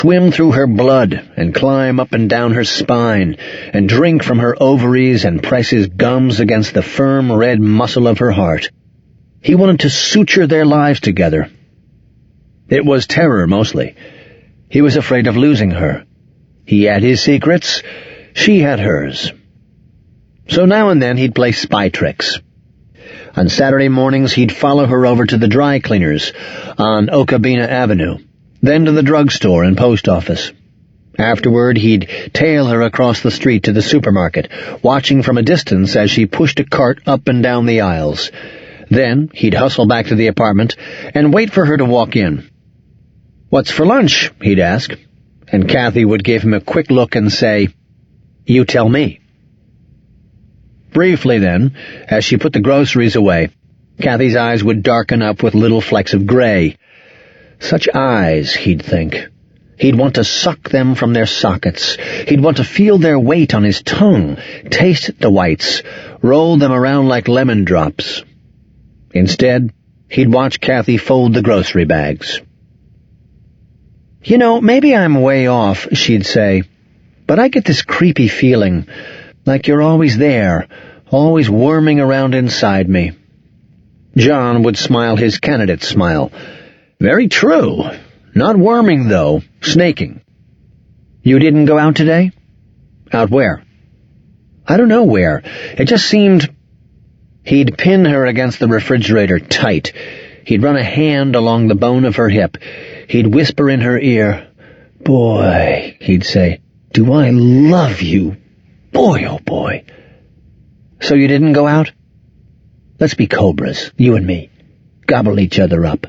swim through her blood and climb up and down her spine and drink from her ovaries and press his gums against the firm red muscle of her heart. He wanted to suture their lives together. It was terror, mostly. He was afraid of losing her. He had his secrets. She had hers. So now and then he'd play spy tricks. On Saturday mornings he'd follow her over to the dry cleaners on Okabena Avenue, then to the drugstore and post office. Afterward he'd tail her across the street to the supermarket, watching from a distance as she pushed a cart up and down the aisles. Then he'd hustle back to the apartment and wait for her to walk in. "What's for lunch?" he'd ask, and Kathy would give him a quick look and say, "You tell me." Briefly then, as she put the groceries away, Kathy's eyes would darken up with little flecks of gray. Such eyes, he'd think. He'd want to suck them from their sockets. He'd want to feel their weight on his tongue, taste the whites, roll them around like lemon drops. Instead, he'd watch Kathy fold the grocery bags. "You know, maybe I'm way off," she'd say, "but I get this creepy feeling, like you're always there, always worming around inside me." John would smile his candidate smile. "Very true. Not worming, though. Snaking." "You didn't go out today?" "Out where?" "I don't know where. It just seemed—" He'd pin her against the refrigerator tight. He'd run a hand along the bone of her hip. He'd whisper in her ear. "Boy," he'd say, "do I love you. Boy, oh boy." "So you didn't go out?" "Let's be cobras, you and me. Gobble each other up."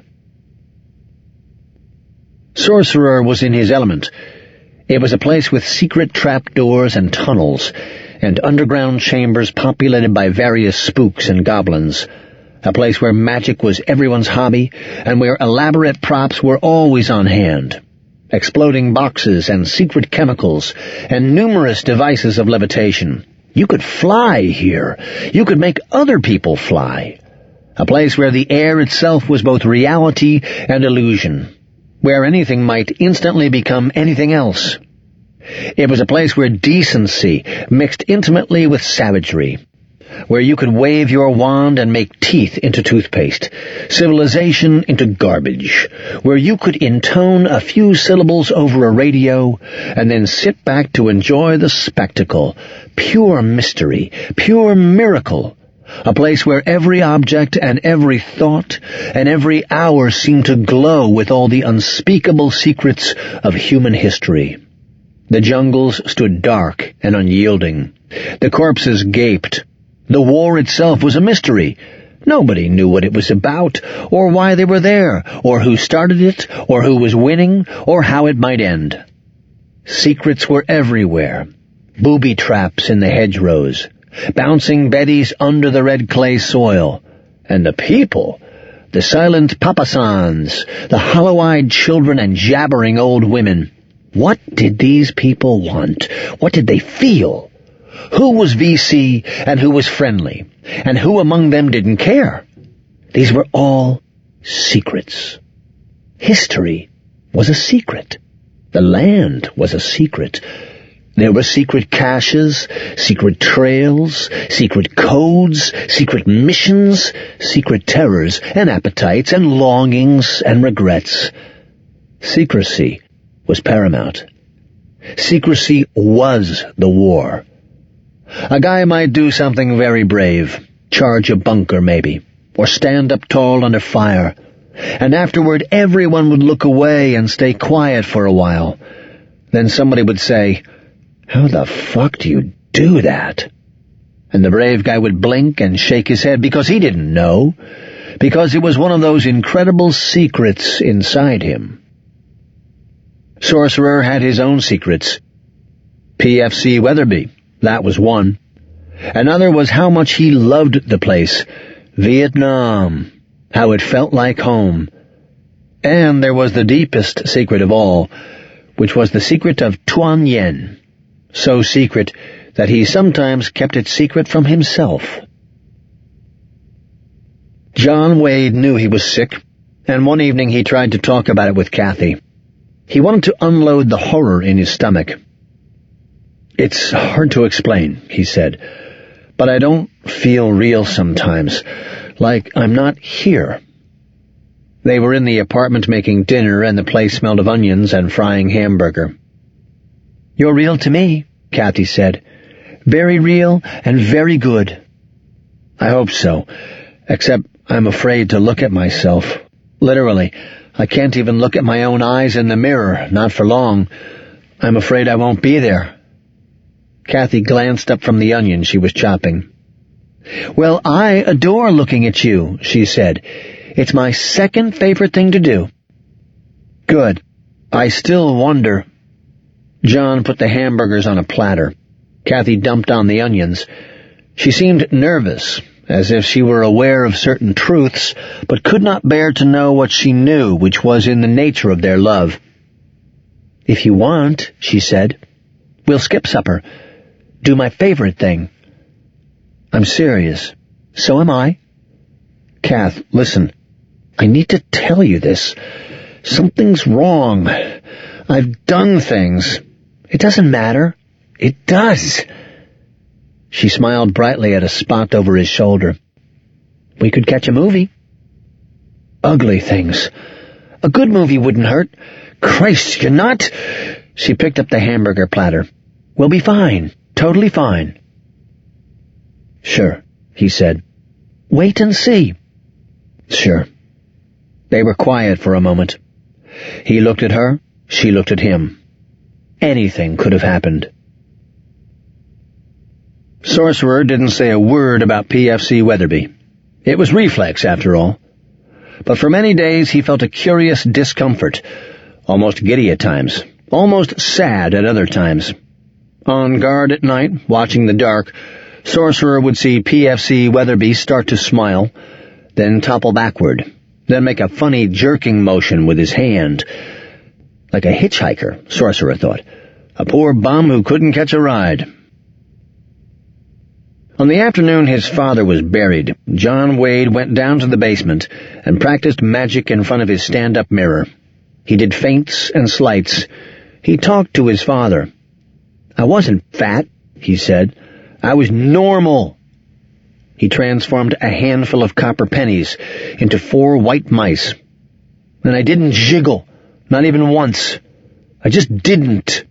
Sorcerer was in his element. It was a place with secret trapdoors and tunnels, and underground chambers populated by various spooks and goblins. A place where magic was everyone's hobby, and where elaborate props were always on hand. Exploding boxes and secret chemicals, and numerous devices of levitation. You could fly here. You could make other people fly. A place where the air itself was both reality and illusion, where anything might instantly become anything else. It was a place where decency mixed intimately with savagery, where you could wave your wand and make teeth into toothpaste, civilization into garbage, where you could intone a few syllables over a radio and then sit back to enjoy the spectacle, pure mystery, pure miracle, a place where every object and every thought and every hour seemed to glow with all the unspeakable secrets of human history. The jungles stood dark and unyielding. The corpses gaped. The war itself was a mystery. Nobody knew what it was about, or why they were there, or who started it, or who was winning, or how it might end. Secrets were everywhere. Booby traps in the hedgerows, bouncing Bettys under the red clay soil. And the people, the silent papasans, the hollow-eyed children and jabbering old women. What did these people want? What did they feel? Who was VC and who was friendly? And who among them didn't care? These were all secrets. History was a secret. The land was a secret. There were secret caches, secret trails, secret codes, secret missions, secret terrors and appetites and longings and regrets. Secrecy was paramount. Secrecy was the war. A guy might do something very brave, charge a bunker maybe, or stand up tall under fire, and afterward everyone would look away and stay quiet for a while. Then somebody would say, "How the fuck do you do that?" And the brave guy would blink and shake his head because he didn't know, because it was one of those incredible secrets inside him. Sorcerer had his own secrets. PFC Weatherby, that was one. Another was how much he loved the place. Vietnam, how it felt like home. And there was the deepest secret of all, which was the secret of Tuan Yen. So secret that he sometimes kept it secret from himself. John Wade knew he was sick, and one evening he tried to talk about it with Kathy. He wanted to unload the horror in his stomach. "It's hard to explain," he said, "but I don't feel real sometimes, like I'm not here." They were in the apartment making dinner, and the place smelled of onions and frying hamburger. "You're real to me," Kathy said. "Very real and very good." "I hope so, except I'm afraid to look at myself. Literally, I can't even look at my own eyes in the mirror, not for long. I'm afraid I won't be there." Kathy glanced up from the onion she was chopping. "Well, I adore looking at you," she said. "It's my second favorite thing to do." "Good. I still wonder." John put the hamburgers on a platter. Kathy dumped on the onions. She seemed nervous, as if she were aware of certain truths, but could not bear to know what she knew, which was in the nature of their love. "If you want," she said, "we'll skip supper. Do my favorite thing." "I'm serious." "So am I." "Kath, listen. I need to tell you this. Something's wrong. I've done things." "It doesn't matter." "It does." She smiled brightly at a spot over his shoulder. "We could catch a movie." "Ugly things. A good movie wouldn't hurt." "Christ, you're not—" She picked up the hamburger platter. "We'll be fine. Totally fine." "Sure," he said. "Wait and see." "Sure." They were quiet for a moment. He looked at her. She looked at him. Anything could have happened. Sorcerer didn't say a word about PFC Weatherby. It was reflex, after all. But for many days he felt a curious discomfort, almost giddy at times, almost sad at other times. On guard at night, watching the dark, Sorcerer would see PFC Weatherby start to smile, then topple backward, then make a funny jerking motion with his hand. Like a hitchhiker, Sorcerer thought. A poor bum who couldn't catch a ride. On the afternoon his father was buried, John Wade went down to the basement and practiced magic in front of his stand-up mirror. He did feints and sleights. He talked to his father. "I wasn't fat," he said. "I was normal." He transformed a handful of copper pennies into 4 white mice. "And I didn't jiggle, not even once. I just didn't."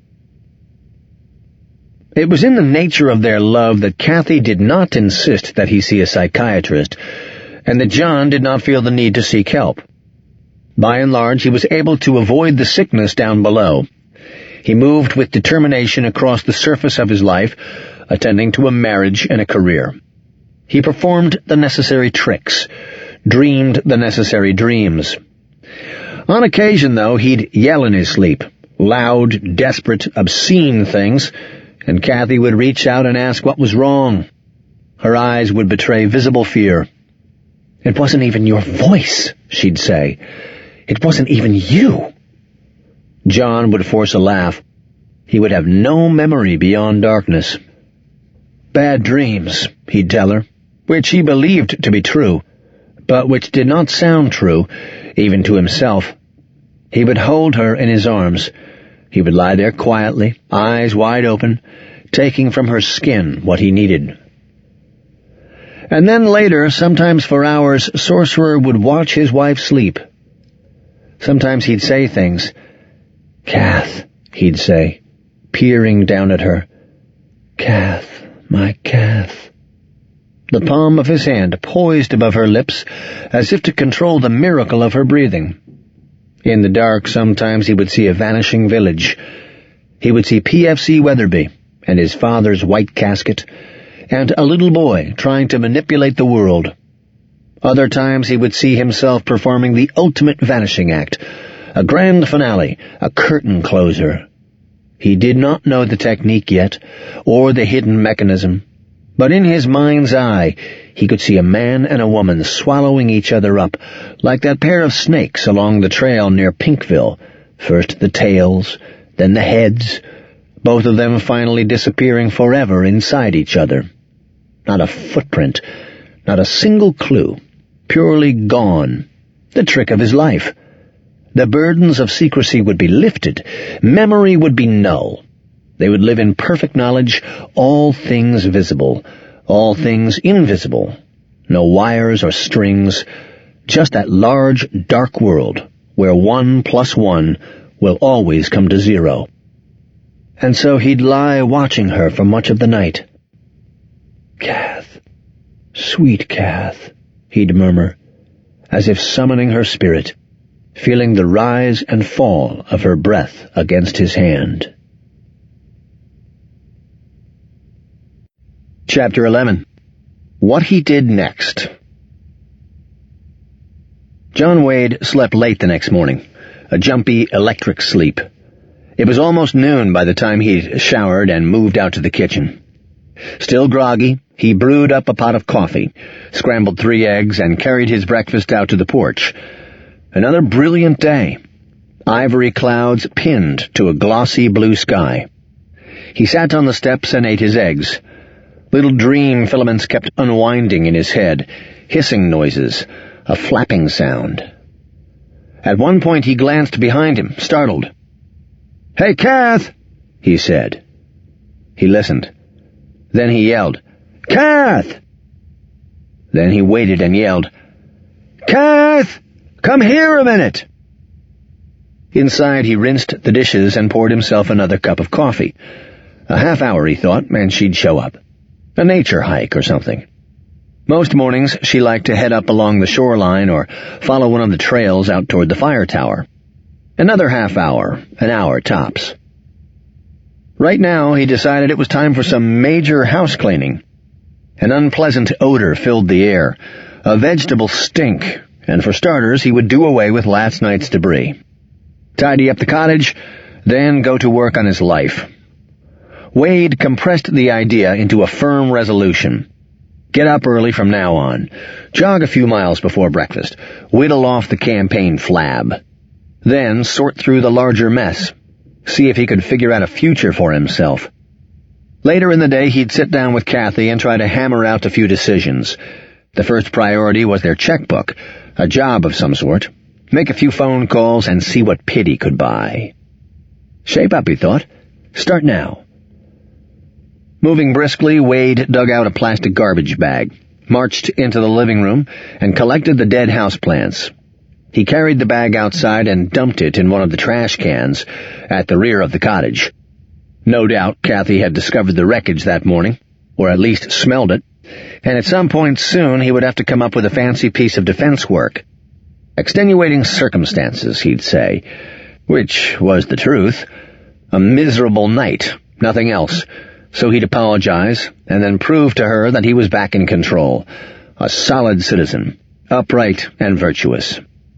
It was in the nature of their love that Kathy did not insist that he see a psychiatrist, and that John did not feel the need to seek help. By and large, he was able to avoid the sickness down below. He moved with determination across the surface of his life, attending to a marriage and a career. He performed the necessary tricks, dreamed the necessary dreams. On occasion, though, he'd yell in his sleep, loud, desperate, obscene things, and Kathy would reach out and ask what was wrong. Her eyes would betray visible fear. "It wasn't even your voice," she'd say. "It wasn't even you." John would force a laugh. He would have no memory beyond darkness. "Bad dreams," he'd tell her, which he believed to be true, but which did not sound true, even to himself. He would hold her in his arms. He would lie there quietly, eyes wide open, taking from her skin what he needed. And then later, sometimes for hours, Sorcerer would watch his wife sleep. Sometimes he'd say things. "Kath," he'd say, peering down at her. "Kath, my Kath." The palm of his hand poised above her lips, as if to control the miracle of her breathing. In the dark, sometimes he would see a vanishing village. He would see PFC Weatherby and his father's white casket, and a little boy trying to manipulate the world. Other times he would see himself performing the ultimate vanishing act, a grand finale, a curtain closer. He did not know the technique yet, or the hidden mechanism, but in his mind's eye he could see a man and a woman swallowing each other up, like that pair of snakes along the trail near Pinkville, first the tails, then the heads, both of them finally disappearing forever inside each other. Not a footprint, not a single clue, purely gone, the trick of his life. The burdens of secrecy would be lifted. Memory would be null. They would live in perfect knowledge, all things visible, all things invisible. No wires or strings, just that large, dark world where 1 + 1 will always come to 0. And so he'd lie watching her for much of the night. "Kath, sweet Kath," he'd murmur, as if summoning her spirit, feeling the rise and fall of her breath against his hand. Chapter 11. What He Did Next. John Wade slept late the next morning, a jumpy, electric sleep. It was almost noon by the time he'd showered and moved out to the kitchen. Still groggy, he brewed up a pot of coffee, scrambled 3 eggs, and carried his breakfast out to the porch. Another brilliant day. Ivory clouds pinned to a glossy blue sky. He sat on the steps and ate his eggs. Little dream filaments kept unwinding in his head, hissing noises, a flapping sound. At one point he glanced behind him, startled. "Hey, Kath!" he said. He listened. Then he yelled, "Kath!" Then he waited and yelled, "Kath! Come here a minute!" Inside he rinsed the dishes and poured himself another cup of coffee. A half hour, he thought, and she'd show up. A nature hike or something. Most mornings she liked to head up along the shoreline or follow one of the trails out toward the fire tower. Another half hour, an hour tops. Right now he decided it was time for some major house cleaning. An unpleasant odor filled the air, a vegetable stink, and for starters he would do away with last night's debris. Tidy up the cottage, then go to work on his life. Wade compressed the idea into a firm resolution. Get up early from now on. Jog a few miles before breakfast. Whittle off the campaign flab. Then sort through the larger mess. See if he could figure out a future for himself. Later in the day he'd sit down with Kathy and try to hammer out a few decisions. The first priority was their checkbook, a job of some sort. Make a few phone calls and see what pit he could buy. Shape up, he thought. Start now. Moving briskly, Wade dug out a plastic garbage bag, marched into the living room, and collected the dead houseplants. He carried the bag outside and dumped it in one of the trash cans at the rear of the cottage. No doubt Kathy had discovered the wreckage that morning, or at least smelled it, and at some point soon he would have to come up with a fancy piece of defense work. Extenuating circumstances, he'd say, which was the truth. A miserable night, nothing else. So he'd apologize, and then prove to her that he was back in control, a solid citizen, upright and virtuous.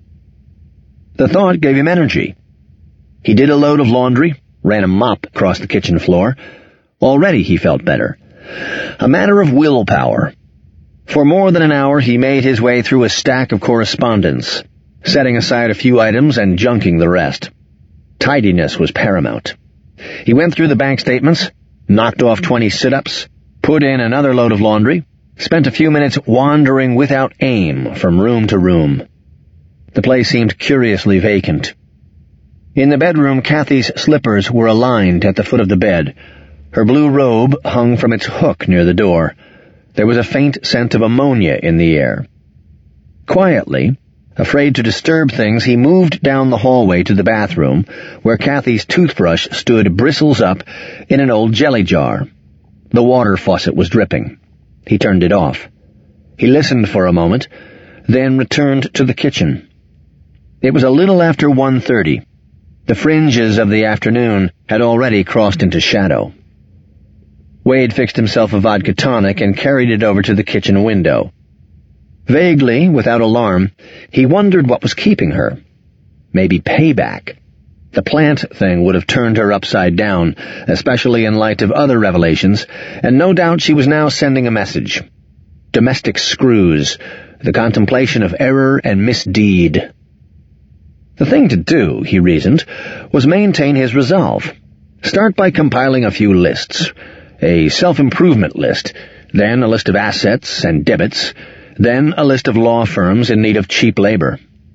The thought gave him energy. He did a load of laundry, ran a mop across the kitchen floor. Already he felt better. A matter of willpower. For more than an hour he made his way through a stack of correspondence, setting aside a few items and junking the rest. Tidiness was paramount. He went through the bank statements, knocked off 20 sit-ups, put in another load of laundry, spent a few minutes wandering without aim from room to room. The place seemed curiously vacant. In the bedroom, Kathy's slippers were aligned at the foot of the bed. Her blue robe hung from its hook near the door. There was a faint scent of ammonia in the air. Quietly, afraid to disturb things, he moved down the hallway to the bathroom, where Kathy's toothbrush stood bristles up in an old jelly jar. The water faucet was dripping. He turned it off. He listened for a moment, then returned to the kitchen. It was a little after 1:30. The fringes of the afternoon had already crossed into shadow. Wade fixed himself a vodka tonic and carried it over to the kitchen window. Vaguely, without alarm, he wondered what was keeping her. Maybe payback. The plant thing would have turned her upside down, especially in light of other revelations, and no doubt she was now sending a message. Domestic screws, the contemplation of error and misdeed. The thing to do, he reasoned, was maintain his resolve. Start by compiling a few lists. A self-improvement list, then a list of assets and debits, then a list of law firms in need of cheap labor.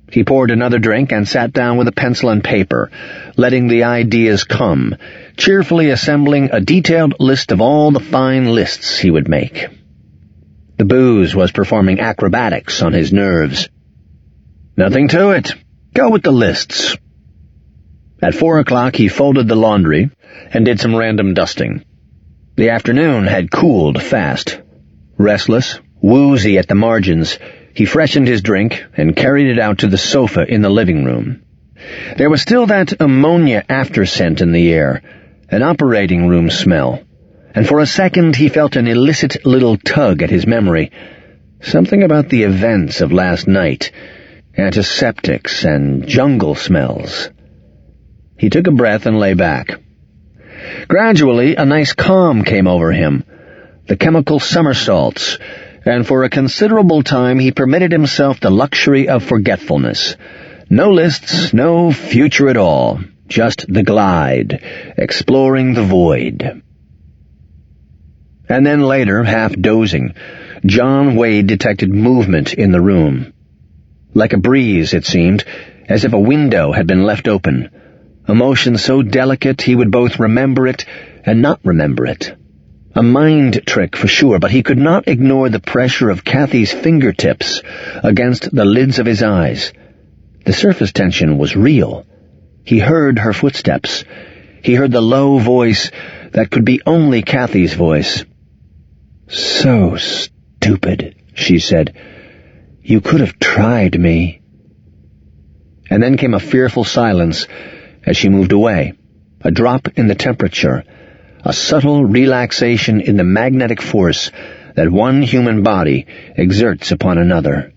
He poured another drink and sat down with a pencil and paper, letting the ideas come, cheerfully assembling a detailed list of all the fine lists he would make. The booze was performing acrobatics on his nerves. Nothing to it. Go with the lists. At 4 o'clock he folded the laundry and did some random dusting. The afternoon had cooled fast. Restless, woozy at the margins, he freshened his drink and carried it out to the sofa in the living room. There was still that ammonia after-scent in the air, an operating room smell, and for a second he felt an illicit little tug at his memory. Something about the events of last night, antiseptics and jungle smells. He took a breath and lay back. Gradually, a nice calm came over him, the chemical somersaults, and for a considerable time he permitted himself the luxury of forgetfulness. No lists, no future at all, just the glide, exploring the void. And then later, half dozing, John Wade detected movement in the room. Like a breeze, it seemed, as if a window had been left open. A motion so delicate he would both remember it and not remember it. A mind trick for sure, but he could not ignore the pressure of Kathy's fingertips against the lids of his eyes. The surface tension was real. He heard her footsteps. He heard the low voice that could be only Kathy's voice. "So stupid," she said. "You could have tried me." And then came a fearful silence as she moved away, a drop in the temperature, a subtle relaxation in the magnetic force that one human body exerts upon another.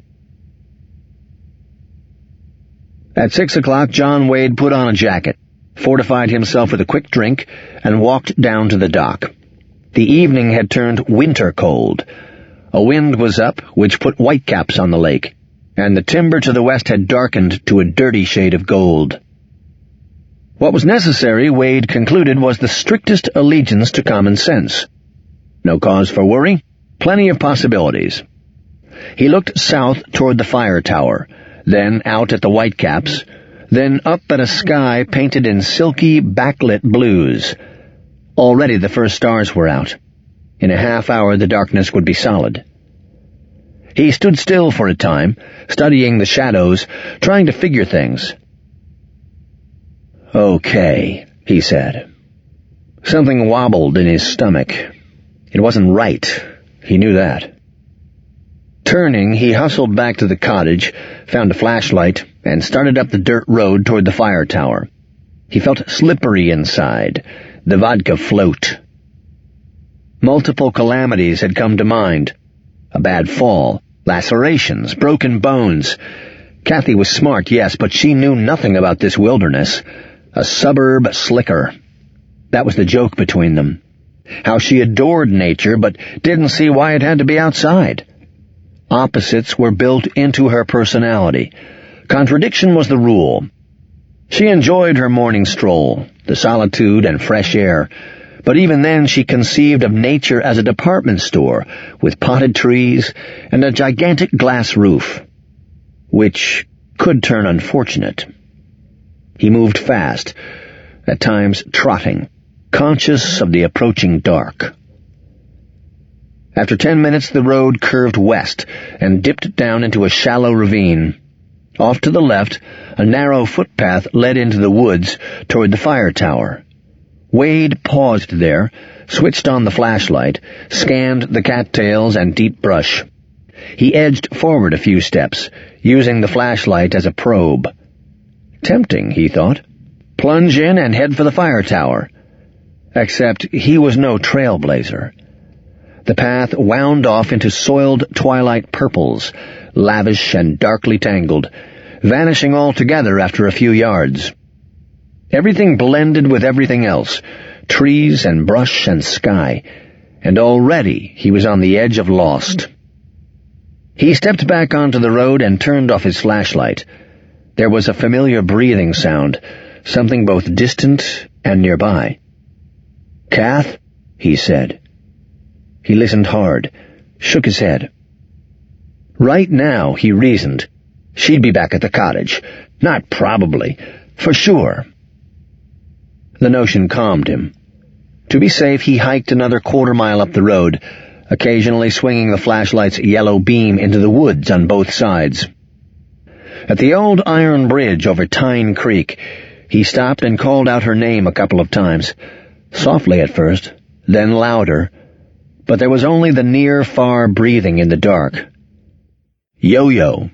At 6 o'clock, John Wade put on a jacket, fortified himself with a quick drink, and walked down to the dock. The evening had turned winter cold. A wind was up, which put whitecaps on the lake, and the timber to the west had darkened to a dirty shade of gold. What was necessary, Wade concluded, was the strictest allegiance to common sense. No cause for worry, plenty of possibilities. He looked south toward the fire tower, then out at the whitecaps, then up at a sky painted in silky, backlit blues. Already the first stars were out. In a half hour the darkness would be solid. He stood still for a time, studying the shadows, trying to figure things. "Okay," he said. Something wobbled in his stomach. It wasn't right. He knew that. Turning, he hustled back to the cottage, found a flashlight, and started up the dirt road toward the fire tower. He felt slippery inside, the vodka float. Multiple calamities had come to mind. A bad fall, lacerations, broken bones. Kathy was smart, yes, but she knew nothing about this wilderness. A suburb slicker. That was the joke between them. How she adored nature, but didn't see why it had to be outside. Opposites were built into her personality. Contradiction was the rule. She enjoyed her morning stroll, the solitude and fresh air, but even then she conceived of nature as a department store with potted trees and a gigantic glass roof, which could turn unfortunate. He moved fast, at times trotting, conscious of the approaching dark. After 10 minutes the road curved west and dipped down into a shallow ravine. Off to the left, a narrow footpath led into the woods toward the fire tower. Wade paused there, switched on the flashlight, scanned the cattails and deep brush. He edged forward a few steps, using the flashlight as a probe. Tempting, he thought. Plunge in and head for the fire tower. Except he was no trailblazer. The path wound off into soiled twilight purples, lavish and darkly tangled, vanishing altogether after a few yards. Everything blended with everything else, trees and brush and sky, and already he was on the edge of lost. He stepped back onto the road and turned off his flashlight. There was a familiar breathing sound, something both distant and nearby. "Kath?" he said. He listened hard, shook his head. Right now, he reasoned, She'd be back at the cottage. Not probably. For sure. The notion calmed him. To be safe, he hiked another quarter-mile up the road, occasionally swinging the flashlight's yellow beam into the woods on both sides. At the old iron bridge over Tyne Creek, he stopped and called out her name a couple of times, softly at first, then louder, but there was only the near-far breathing in the dark. Yo-Yo.